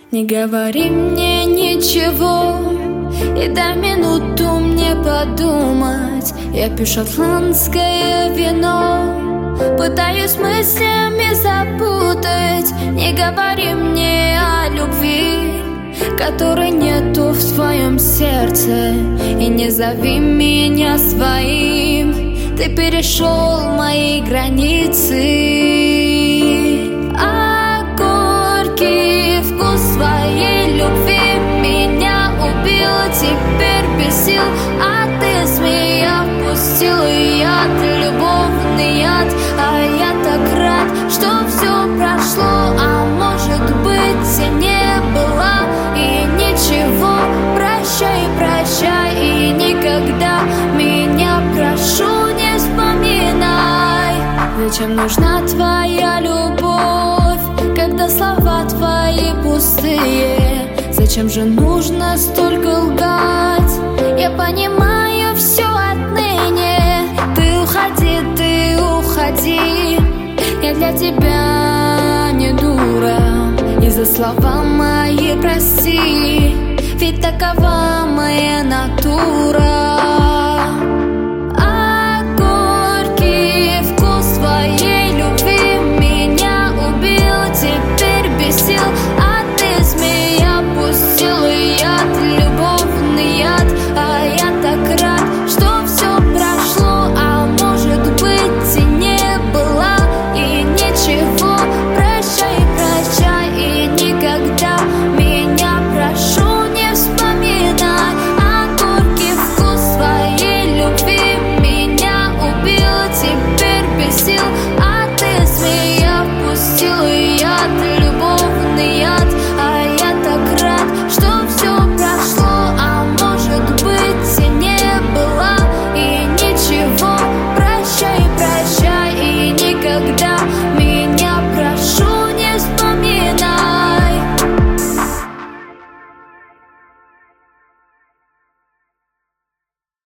Не говори мне ничего и дай минуту мне подумать. Я пью шотландское вино, пытаюсь мыслями запутать. Не говори мне о любви, которой нету в твоем сердце, и не зови меня своим. Ты перешел мои границы, а горький вкус своей любви меня убил. Теперь без сил, а ты змея пустил яд, любовный яд. А я так рад, что все прошло, а может быть и не было. И ничего, прощай, прощай, и никогда меня, прошу, не вспоминай. Зачем нужна твоя любовь, когда слова твои пустые? Зачем же нужно столько лгать? Я понимаю все отныне. Ты уходи, я для тебя не дура. И за слова мои прости, ведь такова моя натура.